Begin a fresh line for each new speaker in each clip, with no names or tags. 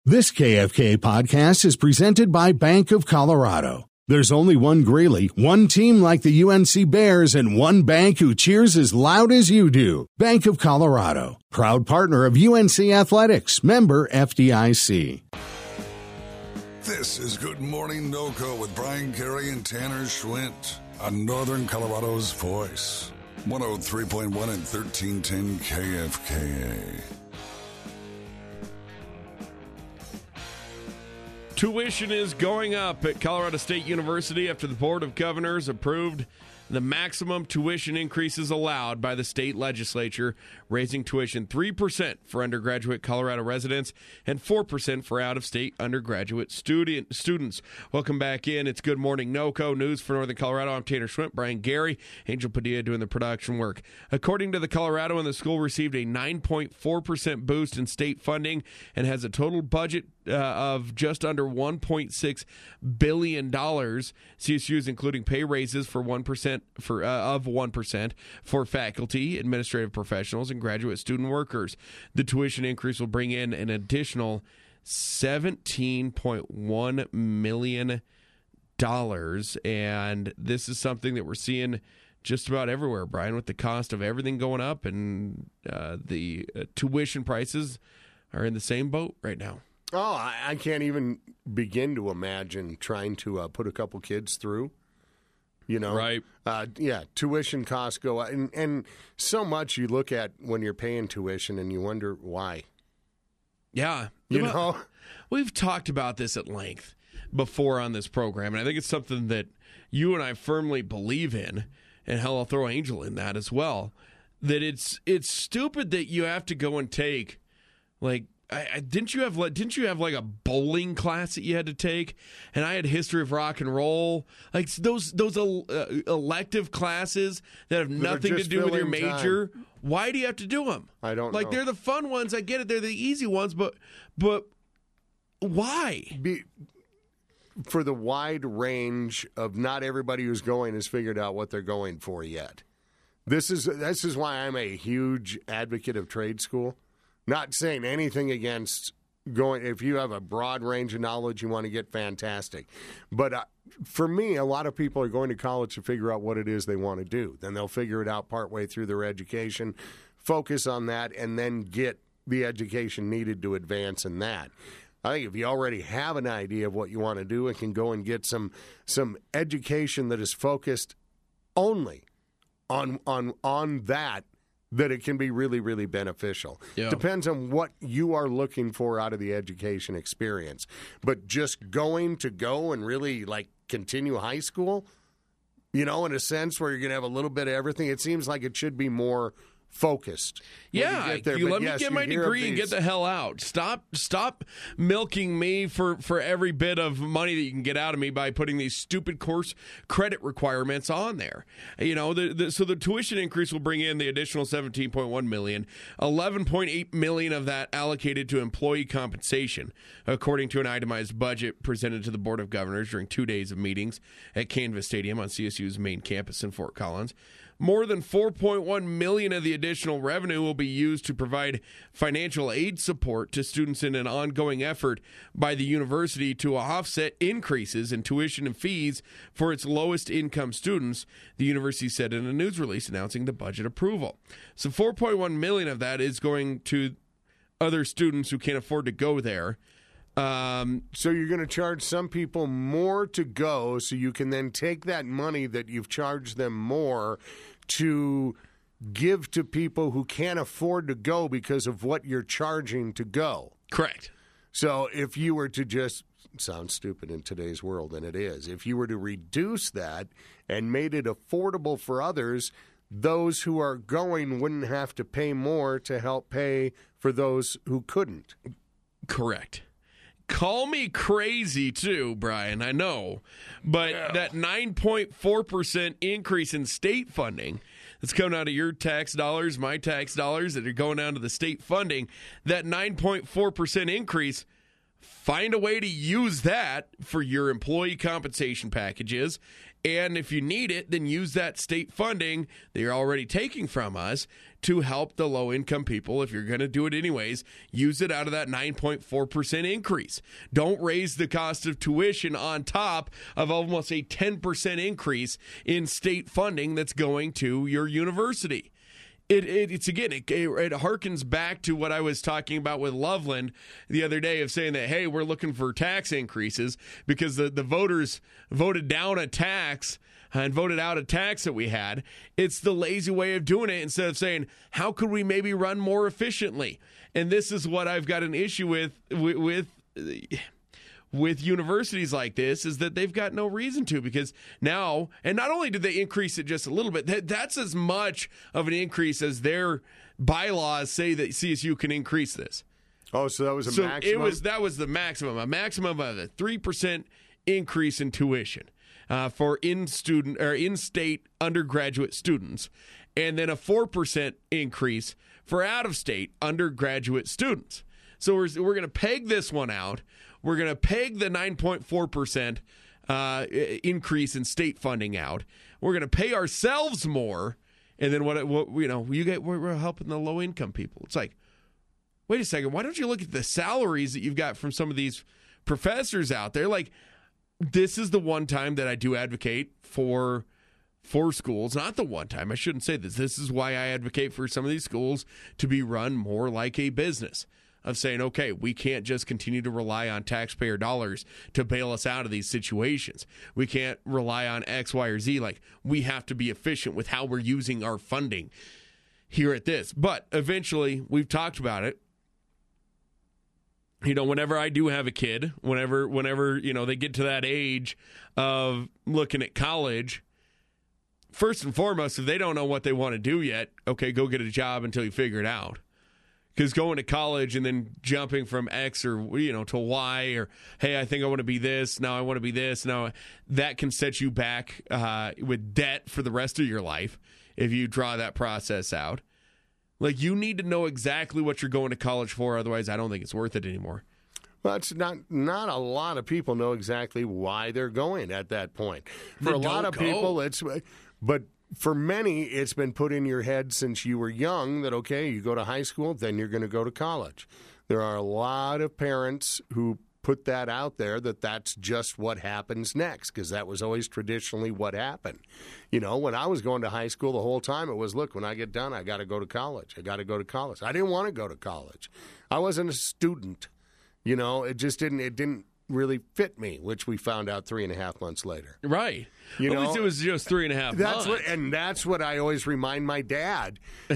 This KFK podcast is presented by Bank of Colorado. There's only one Greeley, one team like the UNC Bears, and one bank who cheers as loud as you do. Bank of Colorado, proud partner of UNC Athletics, member FDIC.
This is Good Morning NoCo with Brian Carey and Tanner Schwint on Northern Colorado's Voice. 103.1 and 1310 KFKA.
Tuition is going up at Colorado State University after the Board of Governors approved the maximum tuition increases allowed by the state legislature, raising tuition 3% for undergraduate Colorado residents and 4% for out-of-state undergraduate students. Welcome back in. It's Good Morning NoCo News for Northern Colorado. I'm Tanner Schwint, Brian Gary, Angel Padilla doing the production work. According to the Coloradoan, the school received a 9.4% boost in state funding and has a total budget of just under $1.6 billion. CSU is including pay raises for 1% of 1% for faculty, administrative professionals, and graduate student workers. The tuition increase will bring in an additional $17.1 million, and this is something that we're seeing just about everywhere, Brian, with the cost of everything going up, and the tuition prices are in the same boat right now.
Oh, I can't even begin to imagine trying to put a couple kids through, you know.
Right.
Tuition costs go up. And so much you look at when you're paying tuition and you wonder why.
Yeah.
You know?
We've talked about this at length before on this program, and I think it's something that you and I firmly believe in, and hell, I'll throw Angel in that as well, that it's stupid that you have to go and take, like, didn't you have like a bowling class that you had to take? And I had history of rock and roll, like those elective classes that have nothing to do with your major. Time. Why do you have to do them?
I don't know.
Like, they're the fun ones. I get it. They're the easy ones, but why?
For the wide range of not everybody who's going has figured out what they're going for yet. This is why I'm a huge advocate of trade school. Not saying anything against going. If you have a broad range of knowledge you want to get, fantastic. But for me, a lot of people are going to college to figure out what it is they want to do. Then they'll figure it out partway through their education, focus on that, and then get the education needed to advance in that. I think if you already have an idea of what you want to do and can go and get some education that is focused only on that it can be really, really beneficial. Yeah. Depends on what you are looking for out of the education experience. But just going to go and really, like, continue high school, you know, in a sense where you're going to have a little bit of everything, it seems like it should be more focused.
Yeah, let me get my degree and get the hell out. Stop milking me for every bit of money that you can get out of me by putting these stupid course credit requirements on there. You know, so the tuition increase will bring in the additional $17.1 million, $11.8 million of that allocated to employee compensation, according to an itemized budget presented to the Board of Governors during 2 days of meetings at Canvas Stadium on CSU's main campus in Fort Collins. More than $4.1 million of the additional revenue will be used to provide financial aid support to students in an ongoing effort by the university to offset increases in tuition and fees for its lowest income students, the university said in a news release announcing the budget approval. So $4.1 million of that is going to other students who can't afford to go there.
So you're going to charge some people more to go so you can then take that money that you've charged them more to give to people who can't afford to go because of what you're charging to go.
Correct.
So if you were to just, sounds stupid in today's world, and it is, if you were to reduce that and made it affordable for others, those who are going wouldn't have to pay more to help pay for those who couldn't.
Correct. Call me crazy, too, Brian, I know. But that 9.4% increase in state funding that's coming out of your tax dollars, my tax dollars that are going down to the state funding, that 9.4% increase find a way to use that for your employee compensation packages. And if you need it, then use that state funding that you're already taking from us to help the low-income people. If you're going to do it anyways, use it out of that 9.4% increase. Don't raise the cost of tuition on top of almost a 10% increase in state funding that's going to your university. It harkens back to what I was talking about with Loveland the other day of saying that, hey, we're looking for tax increases because the voters voted down a tax and voted out a tax that we had. It's the lazy way of doing it instead of saying, how could we maybe run more efficiently? And this is what I've got an issue with universities like this, is that they've got no reason to, because now, and not only did they increase it just a little bit, that's as much of an increase as their bylaws say that CSU can increase this.
Oh, so that was a maximum?
That was the maximum, a maximum of a 3% increase in tuition for in-state undergraduate students, and then a 4% increase for out-of-state undergraduate students. So we're going to peg this one out. We're going to peg the 9.4% increase in state funding out. We're going to pay ourselves more, and then we're helping the low income people. It's like, wait a second, why don't you look at the salaries that you've got from some of these professors out there? Like, this is the one time that I do advocate for schools. Not the one time. I shouldn't say this. This is why I advocate for some of these schools to be run more like a business. Of saying, okay, we can't just continue to rely on taxpayer dollars to bail us out of these situations. We can't rely on X, Y, or Z. Like, we have to be efficient with how we're using our funding here at this. But eventually, we've talked about it. You know, whenever I do have a kid, whenever they get to that age of looking at college, first and foremost, if they don't know what they want to do yet, okay, go get a job until you figure it out. Because going to college and then jumping from X or to Y, or hey, I think I want to be this, now I want to be this, now that can set you back with debt for the rest of your life if you draw that process out. Like, you need to know exactly what you're going to college for, otherwise I don't think it's worth it anymore.
Well, it's not a lot of people know exactly why they're going at that point. For a lot of people, but for many, it's been put in your head since you were young that, okay, you go to high school, then you're going to go to college. There are a lot of parents who put that out there that that's just what happens next, because that was always traditionally what happened. You know, when I was going to high school, the whole time it was, look, when I get done, I got to go to college. I got to go to college. I didn't want to go to college. I wasn't a student. You know, it didn't really fit me, which we found out 3.5 months later.
Right. At least it was just 3.5 months.
That's what I always remind my dad.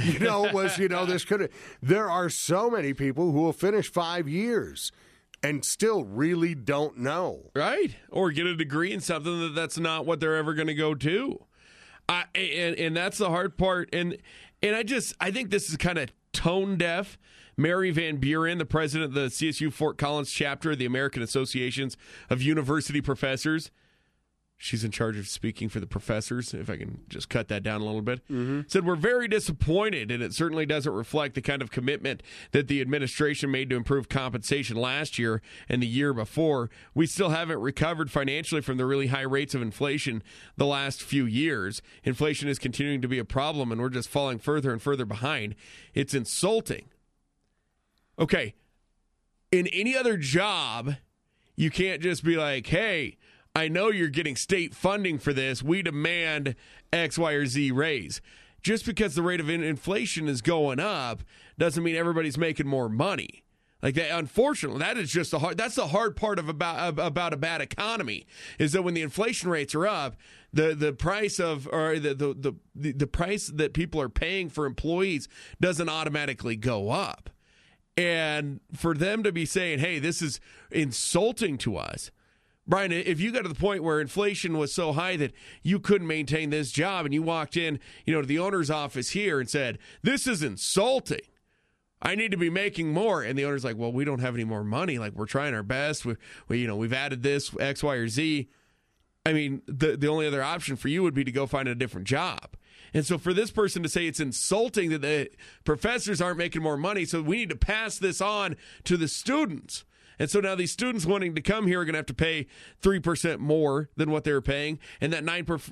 There are so many people who will finish 5 years and still really don't know.
Right. Or get a degree in something that's not what they're ever going to go to. And that's the hard part. And I think this is kind of tone deaf. Mary Van Buren, the president of the CSU Fort Collins chapter of the American Associations of University Professors. She's in charge of speaking for the professors, if I can just cut that down a little bit. Mm-hmm. Said, we're very disappointed, and it certainly doesn't reflect the kind of commitment that the administration made to improve compensation last year and the year before. We still haven't recovered financially from the really high rates of inflation the last few years. Inflation is continuing to be a problem, and we're just falling further and further behind. It's insulting. Okay, in any other job, you can't just be like, hey, I know you're getting state funding for this. We demand X, Y, or Z raise. Just because the rate of inflation is going up doesn't mean everybody's making more money. Like that, unfortunately, that is just that's the hard part about a bad economy, is that when the inflation rates are up, the price of, or the price that people are paying for employees doesn't automatically go up. And for them to be saying, hey, this is insulting to us. Brian, if you got to the point where inflation was so high that you couldn't maintain this job and you walked in, to the owner's office here and said, this is insulting, I need to be making more. And the owner's like, well, we don't have any more money. Like, we're trying our best. We've added this X, Y, or Z. I mean, the only other option for you would be to go find a different job. And so for this person to say it's insulting that the professors aren't making more money, so we need to pass this on to the students. And so now these students wanting to come here are going to have to pay 3% more than what they were paying. And that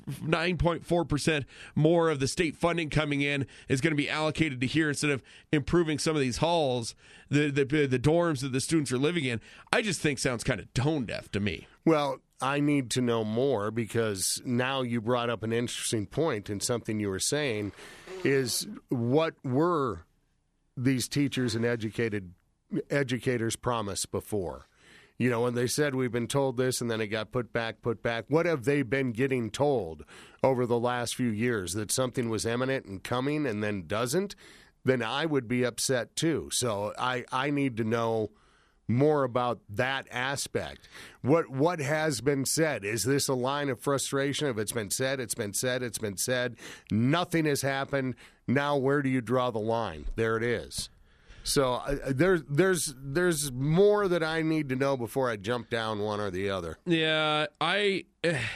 9.4% more of the state funding coming in is going to be allocated to here instead of improving some of these halls, the dorms that the students are living in. I just think sounds kind of tone deaf to me.
Well, I need to know more, because now you brought up an interesting point, and something you were saying is, what were these teachers and educators promised before? You know, when they said we've been told this and then it got put back. What have they been getting told over the last few years? That something was imminent and coming and then doesn't? Then I would be upset too. So I need to know more about that aspect. What has been said? Is this a line of frustration? If it's been said, it's been said, it's been said. Nothing has happened. Now where do you draw the line? There it is. So there's more that I need to know before I jump down one or the other.
Yeah, I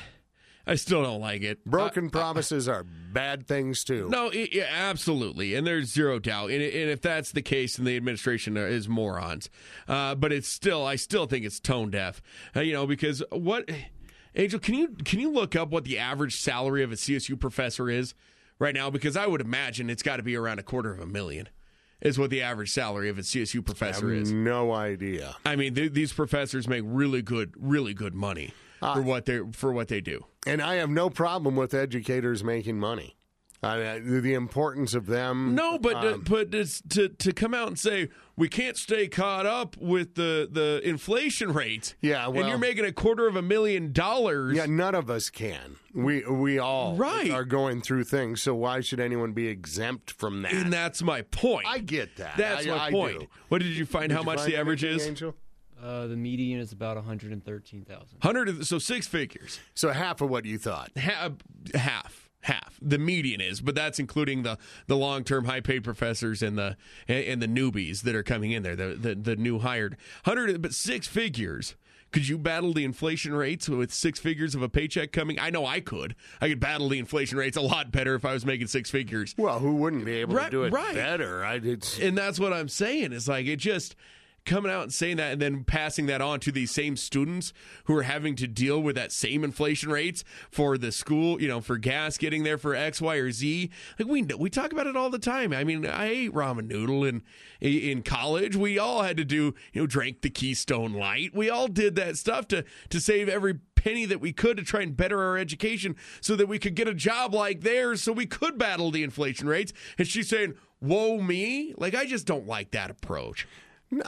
still don't like it.
Broken promises are bad things too.
No, absolutely, and there's zero doubt. And if that's the case, then the administration is morons. But I still think it's tone deaf. Because what, Angel, can you look up what the average salary of a CSU professor is right now? Because I would imagine it's got to be around $250,000. Is what the average salary of a CSU professor is.
No idea.
I mean, these professors make really good money for what they do.
And I have no problem with educators making money. The importance of them.
No, but to come out and say we can't stay caught up with the inflation rate.
Yeah, well,
and you're making $250,000.
Yeah, none of us can. We all are going through things. So why should anyone be exempt from that?
And that's my point.
I get that.
That's my point. What did you find? How much the average is?
Angel?
The median is about $113,000.
So 6 figures.
So half of what you thought.
Half. The median is, but that's including the long-term high-paid professors and the newbies that are coming in there, the new hired. 6 figures. Could you battle the inflation rates with 6 figures of a paycheck coming? I know I could. I could battle the inflation rates a lot better if I was making 6 figures.
Well, who wouldn't be able to do it better?
And that's what I'm saying. It's like, it just coming out and saying that and then passing that on to these same students who are having to deal with that same inflation rates for the school, for gas getting there for X, Y, or Z. Like we talk about it all the time. I mean, I ate ramen noodle in college. We all had to do, drank the Keystone Light. We all did that stuff to save every penny that we could to try and better our education so that we could get a job like theirs so we could battle the inflation rates. And she's saying, whoa, me? Like, I just don't like that approach.
No,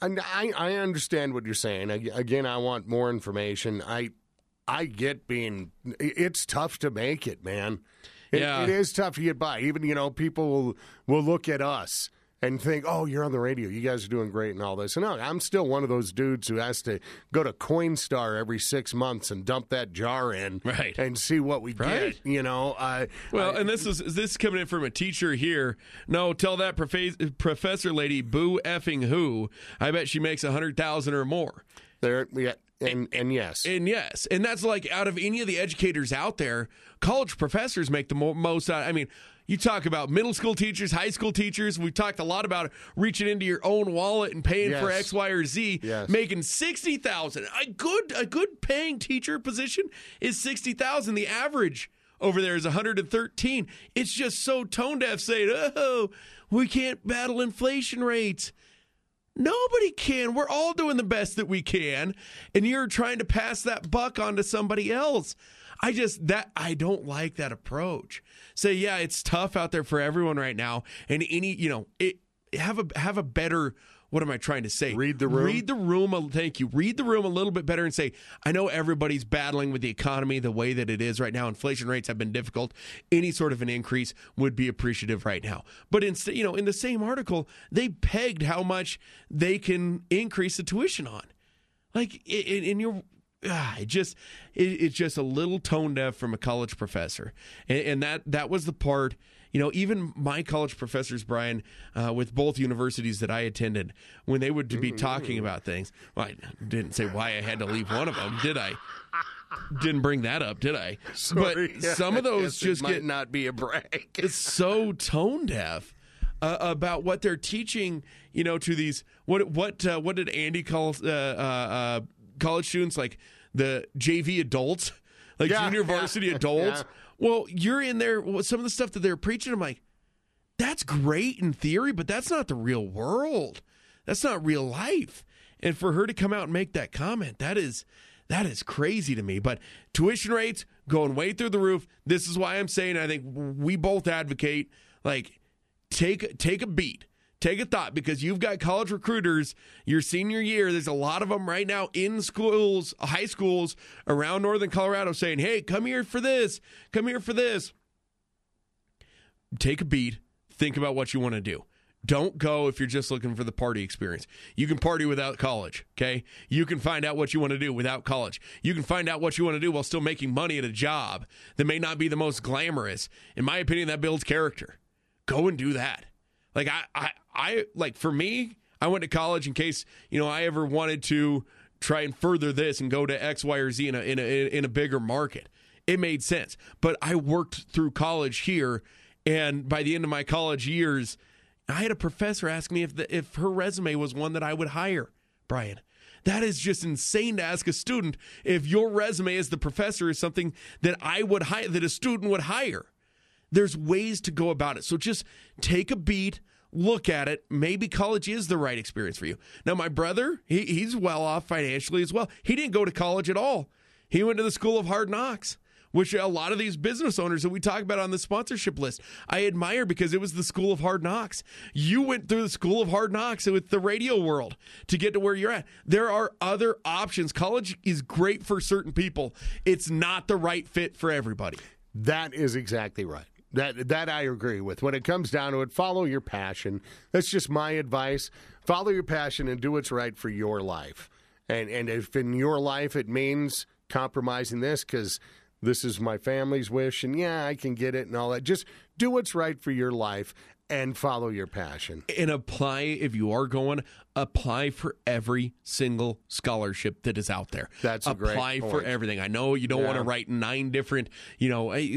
I understand what you're saying. Again, I want more information. I get it's tough to make it, man. It is tough to get by. Even, people will look at us and think, oh, you're on the radio. You guys are doing great and all this. And no, I'm still one of those dudes who has to go to Coinstar every 6 months and dump that jar in and see what we get.
And this is coming in from a teacher here. No, tell that professor lady, boo effing who. I bet she makes $100,000 or more.
And yes.
And that's like, out of any of the educators out there, college professors make the most out. I mean, you talk about middle school teachers, high school teachers. We've talked a lot about reaching into your own wallet and paying for X, Y, or Z.
Yes.
Making $60,000. A good paying teacher position is $60,000. The average over there is $113,000. It's just so tone deaf saying, oh, we can't battle inflation rates. Nobody can. We're all doing the best that we can, and you're trying to pass that buck on to somebody else. I don't like that approach. Say, yeah, it's tough out there for everyone right now, and have a better. What am I trying to say?
Read the room.
Read the room. Thank you. Read the room a little bit better and say, I know everybody's battling with the economy the way that it is right now. Inflation rates have been difficult. Any sort of an increase would be appreciative right now. But instead, in the same article, they pegged how much they can increase the tuition on. Like, it's just a little tone deaf from a college professor, and that was the part. Even my college professors, Brian, with both universities that I attended, when they would be talking about things, well, I didn't say why I had to leave one of them, did I? Didn't bring that up, did I?
Sorry.
But some of those just
might not be a brag.
It's so tone deaf. about what they're teaching, to these. What did Andy call college students, like the JV adults, like junior varsity adults? Yeah. Well, you're in there. Some of the stuff that they're preaching, I'm like, that's great in theory, but that's not the real world. That's not real life. And for her to come out and make that comment, that is crazy to me. But tuition rates going way through the roof. This is why I'm saying I think we both advocate, like, take a beat. Take a thought, because you've got college recruiters your senior year. There's a lot of them right now in schools, high schools around northern Colorado saying, hey, come here for this. Come here for this. Take a beat. Think about what you want to do. Don't go if you're just looking for the party experience. You can party without college, okay? You can find out what you want to do without college. You can find out what you want to do while still making money at a job that may not be the most glamorous. In my opinion, that builds character. Go and do that. Like, I like, for me, I went to college in case, I ever wanted to try and further this and go to X, Y, or Z in a bigger market. It made sense. But I worked through college here, and by the end of my college years, I had a professor ask me if her resume was one that I would hire, Brian. That is just insane to ask a student if your resume as the professor is something that I would hire, that a student would hire. There's ways to go about it. So just take a beat, look at it. Maybe college is the right experience for you. Now, my brother, he's well off financially as well. He didn't go to college at all. He went to the School of Hard Knocks, which a lot of these business owners that we talk about on the sponsorship list, I admire, because it was the School of Hard Knocks. You went through the School of Hard Knocks with the radio world to get to where you're at. There are other options. College is great for certain people. It's not the right fit for everybody.
That is exactly right. That I agree with. When it comes down to it, follow your passion. That's just my advice. Follow your passion and do what's right for your life. And if in your life it means compromising this because this is my family's wish, and I can get it and all that. Just do what's right for your life and follow your passion.
And apply, if you are going, apply for every single scholarship that is out there.
That's a great point.
Apply for everything. I know you don't want to write 9 different, you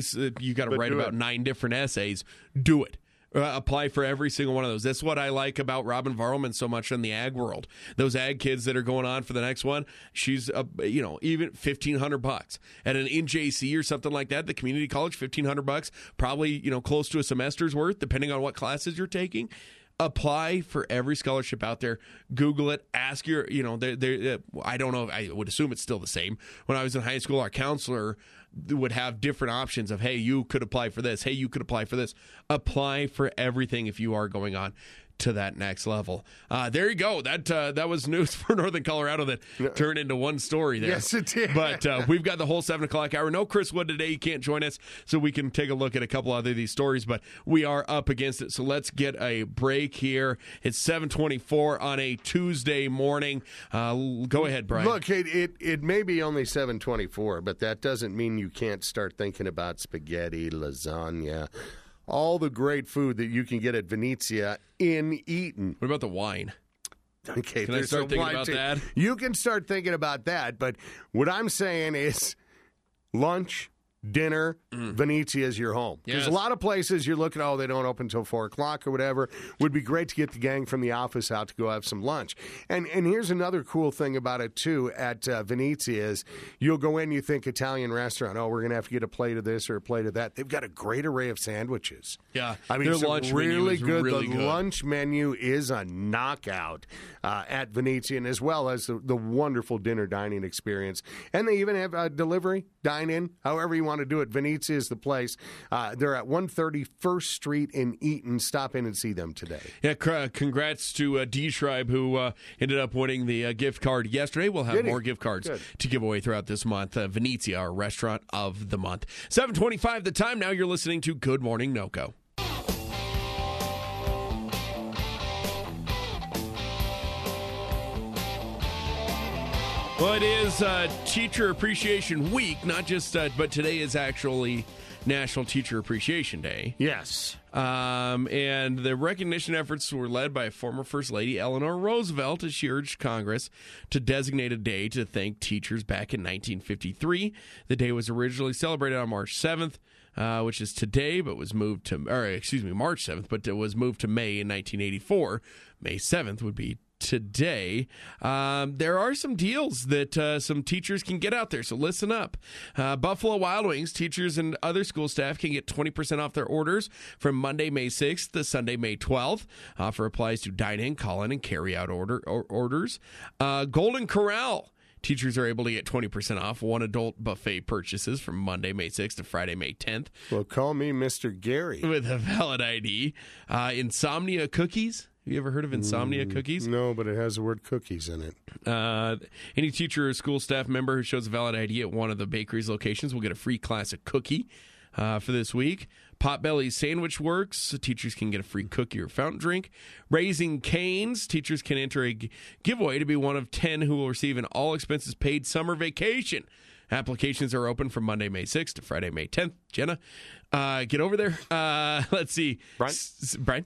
got to write about 9 different essays. Do it. Apply for every single one of those. That's what I like about Robin Varlman so much in the ag world. Those ag kids that are going on for the next one, she's, even $1,500 at an NJC or something like that. The community college, $1,500, probably, close to a semester's worth, depending on what classes you're taking. Apply for every scholarship out there. Google it. Ask your, I don't know. I would assume it's still the same. When I was in high school, our counselor would have different options of, hey, you could apply for this. Hey, you could apply for this. Apply for everything if you are going on to that next level. There you go. That was news for Northern Colorado that turned into one story there.
Yes, it did.
But we've got the whole 7 o'clock hour. No Chris Wood today. He can't join us, so we can take a look at a couple other of these stories, but we are up against it. So let's get a break here. It's 7:24 on a Tuesday morning. Go ahead, Brian.
Look, it may be only 7:24, but that doesn't mean you can't start thinking about spaghetti, lasagna, all the great food that you can get at Venezia in Eaton.
What about the wine?
Okay,
can I start thinking about that?
You can start thinking about that, but what I'm saying is lunch, dinner, Venezia is your home. Because a lot of places you're looking, they don't open until 4 o'clock or whatever. Would be great to get the gang from the office out to go have some lunch. And here's another cool thing about it, too, at Venezia is you'll go in, you think Italian restaurant, we're going to have to get a plate of this or a plate of that. They've got a great array of sandwiches.
Yeah,
I mean,
their lunch
really
menu is really good.
Lunch menu is a knockout at Venezia, and as well as the wonderful dinner dining experience. And they even have delivery, dine-in, however you want to do it. Venezia is the place. They're at 131st Street in Eaton. Stop in and see them today.
Yeah, congrats to D-Schreiber, who ended up winning the gift card yesterday. We'll have more gift cards to give away throughout this month. Venezia, our restaurant of the month. 7:25 the time now. You're listening to Good Morning NoCo. Well, it is Teacher Appreciation Week, not just, but today is actually National Teacher Appreciation Day.
Yes.
And the recognition efforts were led by former First Lady Eleanor Roosevelt as she urged Congress to designate a day to thank teachers back in 1953. The day was originally celebrated on March 7th. which is today, but was moved to, March 7th, but it was moved to May in 1984. May 7th would be today. There are some deals that some teachers can get out there, so listen up. Buffalo Wild Wings teachers and other school staff can get 20% off their orders from Monday, May 6th to Sunday, May 12th. Offer applies to dine-in, call-in, and carry-out orders. Golden Corral teachers are able to get 20% off one adult buffet purchases from Monday, May 6th to Friday, May 10th.
Well, call me Mr. Gary.
With a valid ID. Insomnia Cookies. Have you ever heard of Insomnia Cookies?
No, but it has the word cookies in it.
Any teacher or school staff member who shows a valid ID at one of the bakery's locations will get a free classic cookie for this week. Potbelly Sandwich Works, teachers can get a free cookie or fountain drink. Raising Cane's, teachers can enter a giveaway to be one of 10 who will receive an all-expenses-paid summer vacation. Applications are open from Monday, May 6th to Friday, May 10th. Jenna, get over there. Let's see. Brian?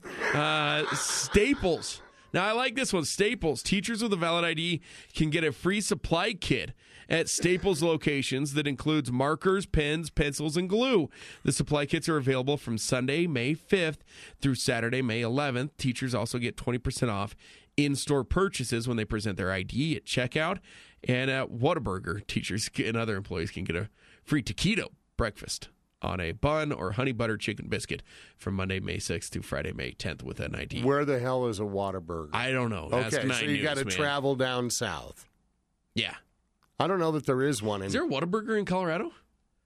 Staples. Now, I like this one. Staples. Teachers with a valid ID can get a free supply kit at Staples locations that includes markers, pens, pencils, and glue. The supply kits are available from Sunday, May 5th through Saturday, May 11th. Teachers also get 20% off in-store purchases when they present their ID at checkout. And at Whataburger, teachers and other employees can get a free taquito breakfast on a bun or honey butter chicken biscuit from Monday, May 6th to Friday, May 10th with an ID.
Where the hell is a Whataburger?
I don't know.
Okay, so you got to travel down south.
Yeah.
I don't know that there is one.
Is there a Whataburger in Colorado?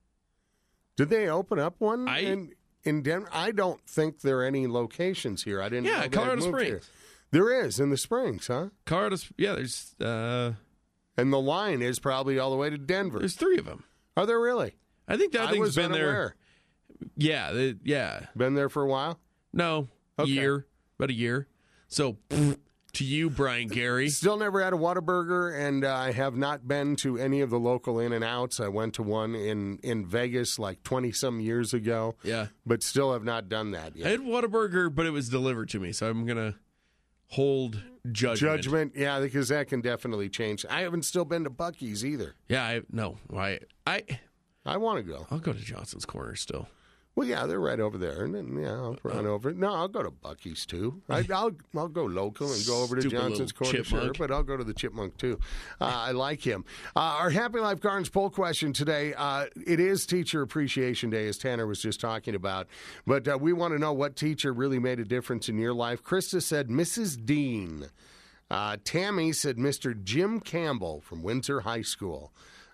Did they open up one in Denver? I don't think there are any locations here. I didn't know.
Yeah, Colorado Springs.
Here. There is in the Springs, huh?
Colorado, yeah, there's...
and the line is probably all the way to Denver.
There's 3 of them.
Are there really?
I think that thing's been
unaware.
There. Yeah.
Been there for a while?
No. Okay. About a year. So, to you, Brian Gary.
Still never had a Whataburger, and I have not been to any of the local In-N-Outs. I went to one in Vegas like 20-some years ago.
Yeah.
But still have not done that yet.
I had Whataburger, but it was delivered to me, so I'm going to hold judgment.
Yeah, because that can definitely change. I haven't still been to Buc-ee's either.
Yeah, I
want to go.
I'll go to Johnson's Corner still.
Well, yeah, they're right over there, and then, I'll run over. No, I'll go to Buc-ee's too. I'll go local and go over to Johnson's Corner, sure, but I'll go to the Chipmunk too. I like him. Our Happy Life Gardens poll question today, it is Teacher Appreciation Day, as Tanner was just talking about, but we want to know what teacher really made a difference in your life. Krista said Mrs. Dean. Tammy said Mr. Jim Campbell from Windsor High School.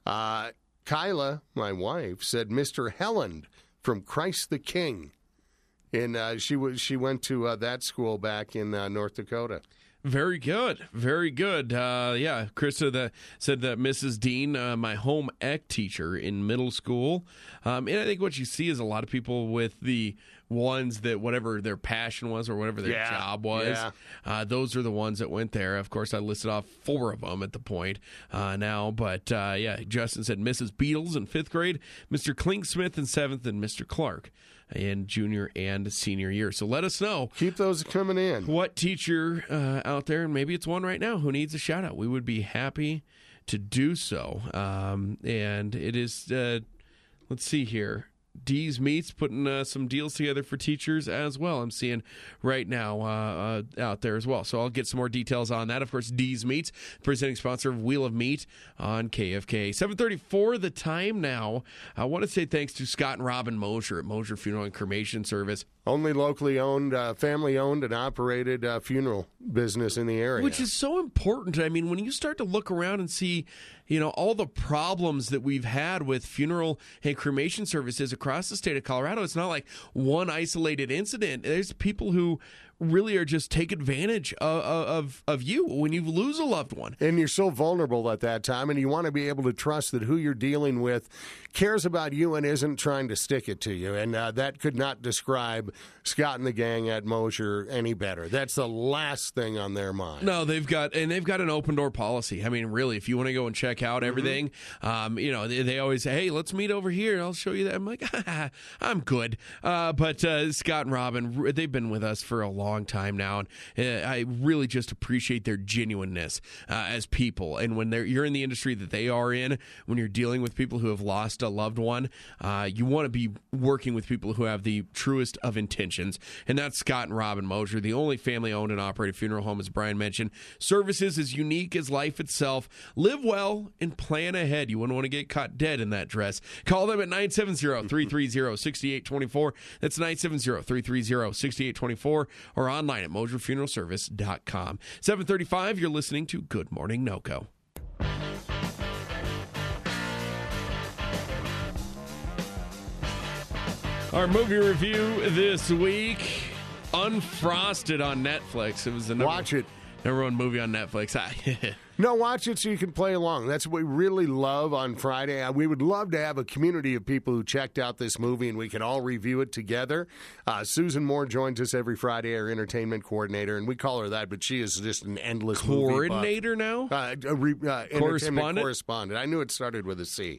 Kyla, my wife, said Mr. Helland from Christ the King. And she went to that school back in North Dakota.
Very good. Very good. Yeah, Krista said that Mrs. Dean, my home ec teacher in middle school. And I think what you see is a lot of people with the ones that whatever their passion was or whatever their job was, those are the ones that went there. Of course, I listed off 4 of them at the point now. But, Justin said Mrs. Beatles in 5th grade, Mr. Klinksmith in 7th, and Mr. Clark in junior and senior year. So let us know.
Keep those coming in.
What teacher out there, and maybe it's one right now, who needs a shout out. We would be happy to do so. And it is, let's see here. D's Meats putting some deals together for teachers as well. I'm seeing right now out there as well. So I'll get some more details on that. Of course, D's Meats, presenting sponsor of Wheel of Meat on KFK. 7:34 the time now. I want to say thanks to Scott and Robin Mosier at Mosier Funeral and Cremation Service.
Only locally owned, family-owned and operated funeral business in the area.
Which is so important. I mean, when you start to look around and see, all the problems that we've had with funeral and cremation services across the state of Colorado, it's not like one isolated incident. There's people who really are just take advantage of you when you lose a loved one.
And you're so vulnerable at that time, and you want to be able to trust that who you're dealing with cares about you and isn't trying to stick it to you. And that could not describe Scott and the gang at Mosier any better. That's the last thing on their mind.
No, they've got an open door policy. I mean, really, if you want to go and check out everything, they always say, hey, let's meet over here. I'll show you that. I'm like, I'm good. But Scott and Robin, they've been with us for a long long time now, and I really just appreciate their genuineness as people. And when you're in the industry that they are in, when you're dealing with people who have lost a loved one, you want to be working with people who have the truest of intentions, and that's Scott and Robin Mosier, the only family-owned and operated funeral home, as Brian mentioned. Services as unique as life itself. Live well and plan ahead. You wouldn't want to get caught dead in that dress. Call them at 970-330-6824. That's 970-330-6824, or online at MosierFuneralService.com. 7:35, you're listening to Good Morning NoCo. Our movie review this week, Unfrosted on Netflix. It was the
Watch it.
Number one movie on Netflix.
No, watch it so you can play along. That's what we really love on Friday. We would love to have a community of people who checked out this movie, and we can all review it together. Susan Moore joins us every Friday, our entertainment coordinator, and we call her that, but she is just an endless
coordinator
movie buff.
now?
Entertainment correspondent. I knew it started with a C.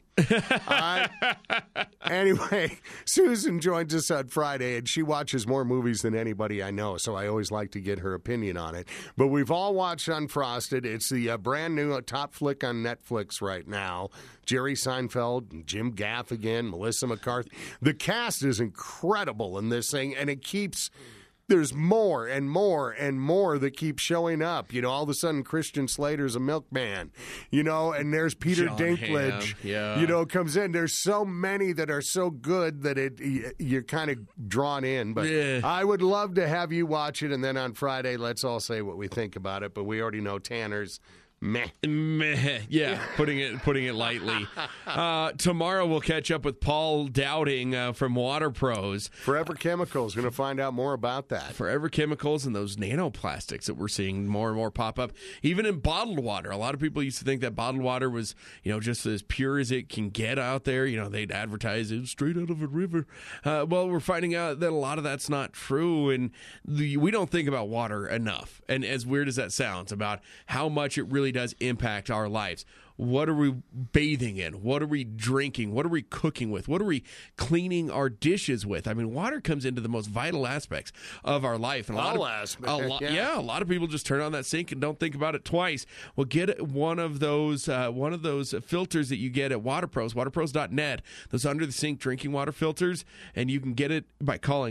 Anyway, Susan joins us on Friday, and she watches more movies than anybody I know, so I always like to get her opinion on it. But we've all watched Unfrosted. It's the brand new top flick on Netflix right now. Jerry Seinfeld, Jim Gaffigan, Melissa McCarthy. The cast is incredible in this thing, and it keeps... There's more and more and more that keep showing up. You know, all of a sudden, Christian Slater's a milkman, you know, and there's Peter Dinklage, you know, comes in. There's so many that are so good that you're kind of drawn in. But I would love to have you watch it, and then on Friday, let's all say what we think about it. But we already know Tanner's meh.
Yeah, putting it lightly. Tomorrow we'll catch up with Paul Dowding from Water Pros.
Forever Chemicals, going to find out more about that.
Forever Chemicals and those nanoplastics that we're seeing more and more pop up, even in bottled water. A lot of people used to think that bottled water was, you know, just as pure as it can get out there. You know, they'd advertise it straight out of a river. Well, we're finding out that a lot of that's not true, and we don't think about water enough. And as weird as that sounds, about how much it really does impact our lives. What are we bathing in? What are we drinking? What are we cooking with? What are we cleaning our dishes with? I mean, water comes into the most vital aspects of our life. And a lot of people just turn on that sink and don't think about it twice. Well, get one of those filters that you get at Water Pros, waterpros.net, those under-the-sink drinking water filters, and you can get it by calling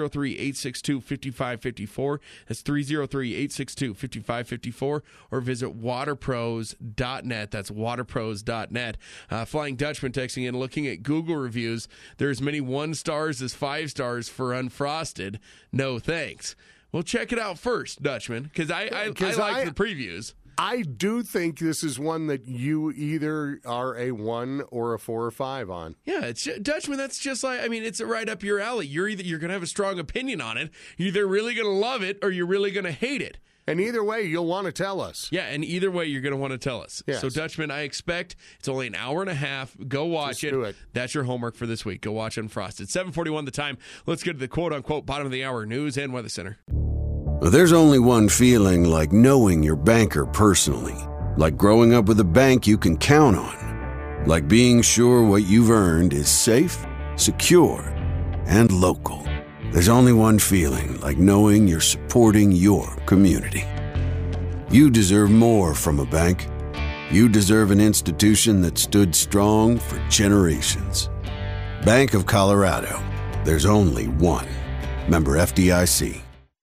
303-862-5554. That's 303-862-5554, or visit waterpros.net. That's waterpros.net. Flying Dutchman texting in, looking at Google reviews, there's many 1 stars as 5 stars for Unfrosted. No thanks. Well, check it out first, Dutchman, because I like the previews.
I do think this is one that you either are a 1 or a 4 or 5 on.
Yeah, it's Dutchman. That's just like, I mean, it's right up your alley. You're going to have a strong opinion on it. You're either really going to love it or you're really going to hate it.
And either way, you'll want to tell us.
Yeah, and either way, you're going to want to tell us. Yes. So, Dutchman, I expect it's only an hour and a half. Go watch it. That's your homework for this week. Go watch Unfrosted. 7:41 the time. Let's get to the quote-unquote bottom of the hour news and weather center.
There's only one feeling like knowing your banker personally. Like growing up with a bank you can count on. Like being sure what you've earned is safe, secure, and local. There's only one feeling, like knowing you're supporting your community. You deserve more from a bank. You deserve an institution that stood strong for generations. Bank of Colorado. There's only one. Member FDIC.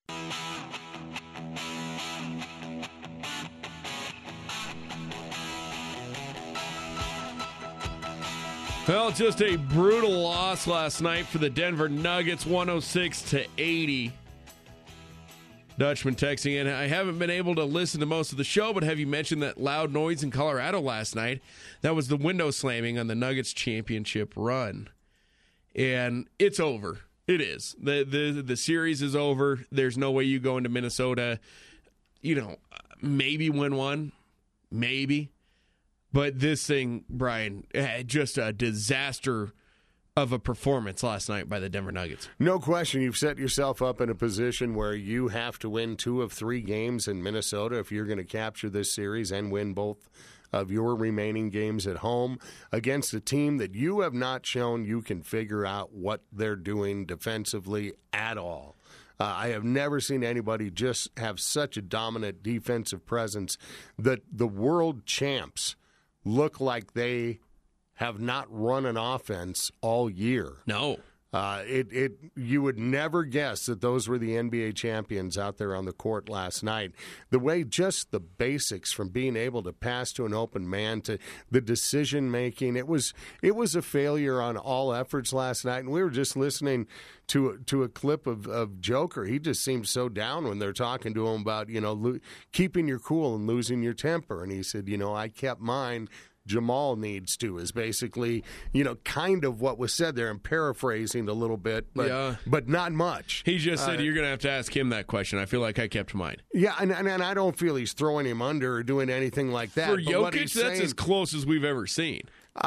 Well, just a brutal loss last night for the Denver Nuggets, 106-80. Dutchman texting in, I haven't been able to listen to most of the show, but have you mentioned that loud noise in Colorado last night? That was the window slamming on the Nuggets championship run. And it's over. It is. The series is over. There's no way you go into Minnesota, you know, maybe win one, maybe. But this thing, Brian, just a disaster of a performance last night by the Denver Nuggets.
No question. You've set yourself up in a position where you have to win 2 of 3 games in Minnesota if you're going to capture this series and win both of your remaining games at home against a team that you have not shown you can figure out what they're doing defensively at all. I have never seen anybody just have such a dominant defensive presence that the world champs look like they have not run an offense all year.
No.
You would never guess that those were the NBA champions out there on the court last night. The way just the basics from being able to pass to an open man to the decision making, it was a failure on all efforts last night. And we were just listening to a clip of Joker. He just seems so down when they're talking to him about keeping your cool and losing your temper. And he said, I kept mine. Jamal needs to, is basically, kind of what was said there. I'm paraphrasing a little bit, but not much.
He just said you're going to have to ask him that question. I feel like I kept mine.
Yeah, and I don't feel he's throwing him under or doing anything like that.
For Jokic, that's as close as we've ever seen.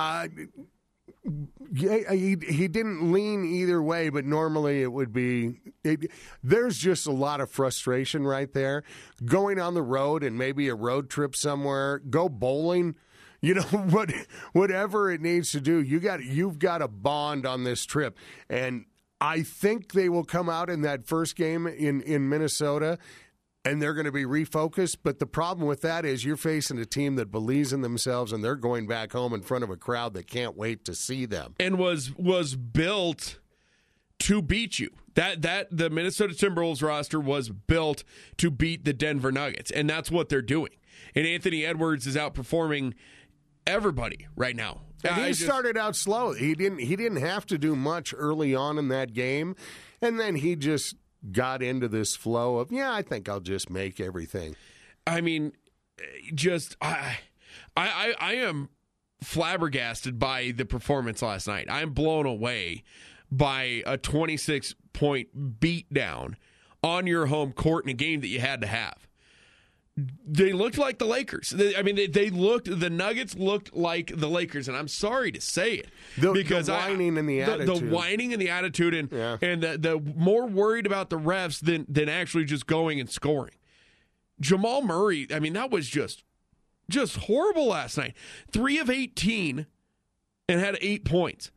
Yeah, he didn't lean either way, but normally it would be. There's just a lot of frustration right there. Going on the road and maybe a road trip somewhere, go bowling. Whatever it needs to do, you've got a bond on this trip. And I think they will come out in that first game in Minnesota, and they're going to be refocused. But the problem with that is you're facing a team that believes in themselves, and they're going back home in front of a crowd that can't wait to see them.
And was built to beat you. That the Minnesota Timberwolves roster was built to beat the Denver Nuggets, and that's what they're doing. And Anthony Edwards is outperforming everybody right now.
And he started out slow. He didn't have to do much early on in that game, and then he just got into this flow of, I think I'll just make everything.
I mean, I am flabbergasted by the performance last night. I'm blown away by a 26-point beatdown on your home court in a game that you had to have. They looked like the Lakers. The Nuggets looked like the Lakers, and I'm sorry to say it.
Because the whining and the attitude.
The whining and the attitude, and the more worried about the refs than actually just going and scoring. Jamal Murray, that was just horrible last night. 3 of 18 and had 8 points.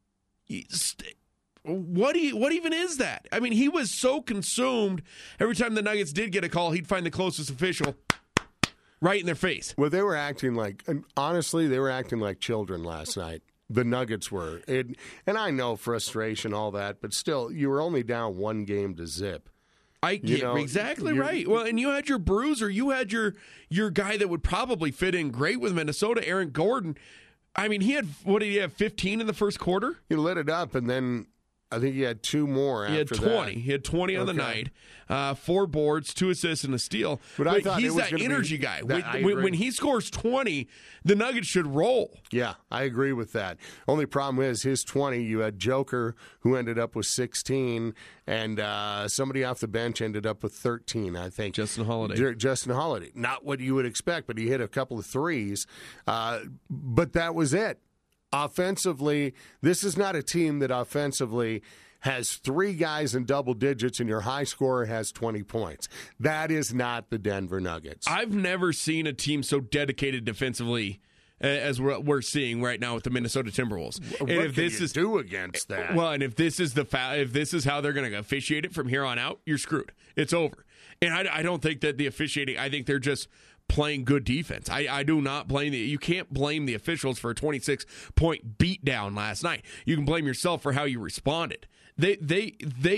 What even is that? He was so consumed. Every time the Nuggets did get a call, he'd find the closest official right in their face.
Well, they were acting like children last night. The Nuggets were. And I know frustration, all that, but still, you were only down 1 game to zip.
I get exactly right. Well, and you had your bruiser. You had your guy that would probably fit in great with Minnesota, Aaron Gordon. He had, 15 in the first quarter?
He lit it up, and then I think he had 2 more after that.
He had 20. He had 20 on the night. 4 boards, 2 assists, and a steal.
But I thought
he's that energy guy. When he scores 20, the Nuggets should roll.
Yeah, I agree with that. Only problem is his 20, you had Joker, who ended up with 16, and somebody off the bench ended up with 13, I think.
Justin Holiday.
Not what you would expect, but he hit a couple of threes. But that was it. Offensively, this is not a team that offensively has 3 guys in double digits and your high scorer has 20 points. That is not the Denver Nuggets.
I've never seen a team so dedicated defensively as we're seeing right now with the Minnesota Timberwolves.
What can you do against that?
Well, and if this is how they're going to officiate it from here on out, you're screwed. It's over. And I don't think that the officiating. I think they're just playing good defense. I do not blame you can't blame the officials for a 26-point beatdown last night. You can blame yourself for how you responded. They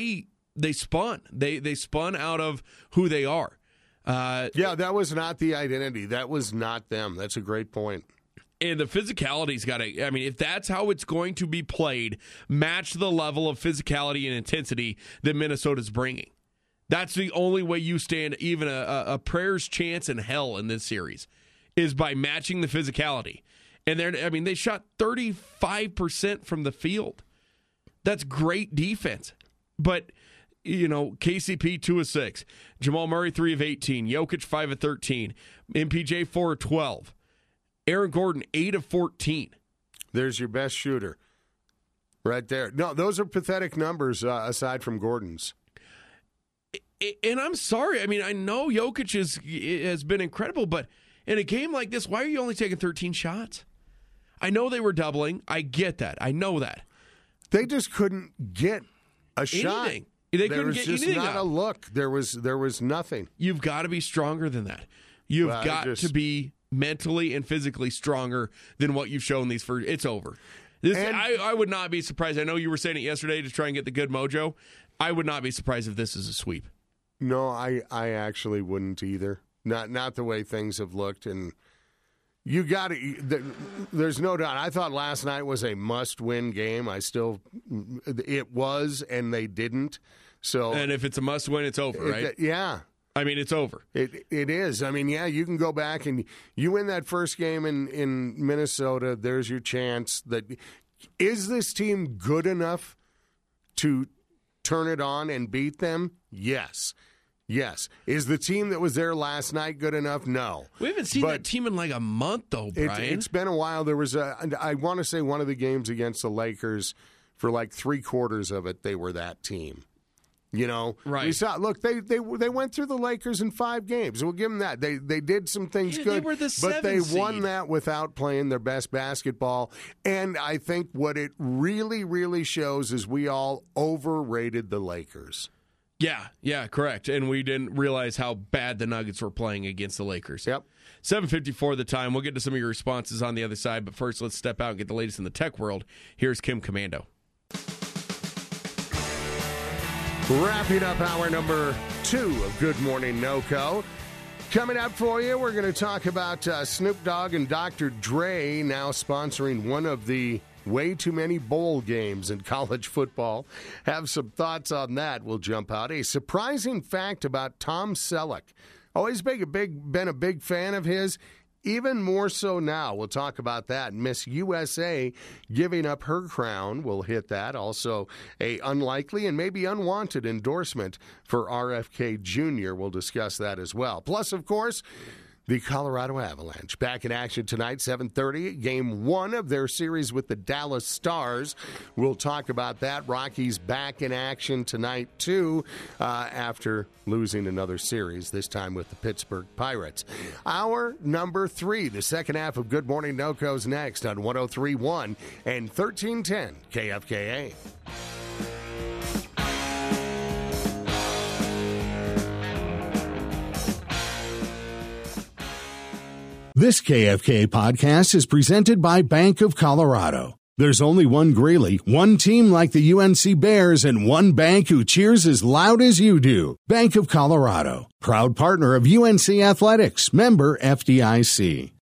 spun. They spun out of who they are.
That was not the identity. That was not them. That's a great point.
And the physicality's got to, if that's how it's going to be played, match the level of physicality and intensity that Minnesota's bringing. That's the only way you stand even a prayer's chance in hell in this series is by matching the physicality. And they shot 35% from the field. That's great defense. But, KCP 2 of 6, Jamal Murray 3 of 18, Jokic 5 of 13, MPJ 4 of 12, Aaron Gordon 8 of 14.
There's your best shooter right there. No, those are pathetic numbers aside from Gordon's.
And I'm sorry. I know Jokic has been incredible, but in a game like this, why are you only taking 13 shots? I know they were doubling. I get that. I know that.
They just couldn't get a shot. There was just not a look. There was nothing.
You've got to be stronger than that. You've got to be mentally and physically stronger than what you've shown these first. It's over. I would not be surprised. I know you were saying it yesterday to try and get the good mojo. I would not be surprised if this is a sweep.
No, I actually wouldn't either. Not the way things have looked, and you got to. There's no doubt. I thought last night was a must-win game. It was, and they didn't. So,
and if it's a must-win, it's over, right?
Yeah.
I mean, it's over.
It is. I mean, yeah, you can go back and you win that first game in Minnesota. There's your chance. Is this team good enough to turn it on and beat them? Yes. Is the team that was there last night good enough? No.
We haven't seen that team in like a month, though, Brian.
It's been a while. There was I want to say one of the games against the Lakers, for like 3/4 of it, they were that team. You know,
right?
We saw. Look, they went through the Lakers in 5 games. We'll give them that. They did some things good,
they were the 7th
but they
seed.
won that without playing their best basketball. And I think what it really, really shows is we all overrated the Lakers.
Yeah, correct. And we didn't realize how bad the Nuggets were playing against the Lakers.
Yep.
7:54 the time. We'll get to some of your responses on the other side, but first let's step out and get the latest in the tech world. Here's Kim Commando.
Wrapping up hour number 2 of Good Morning NoCo. Coming up for you, we're going to talk about Snoop Dogg and Dr. Dre now sponsoring one of the way too many bowl games in college football. Have some thoughts on that. We'll jump out. A surprising fact about Tom Selleck. Always been a big fan of his. Even more so now. We'll talk about that. Miss USA giving up her crown. We'll hit that. Also, a unlikely and maybe unwanted endorsement for RFK Jr. We'll discuss that as well. Plus, of course, the Colorado Avalanche back in action tonight, 7:30, Game 1 of their series with the Dallas Stars. We'll talk about that. Rockies back in action tonight, too, after losing another series, this time with the Pittsburgh Pirates. Hour number 3, the second half of Good Morning NoCo's next on 103.1 and 1310 KFKA.
This KFK podcast is presented by Bank of Colorado. There's only one Greeley, one team like the UNC Bears, and one bank who cheers as loud as you do. Bank of Colorado, proud partner of UNC Athletics, member FDIC.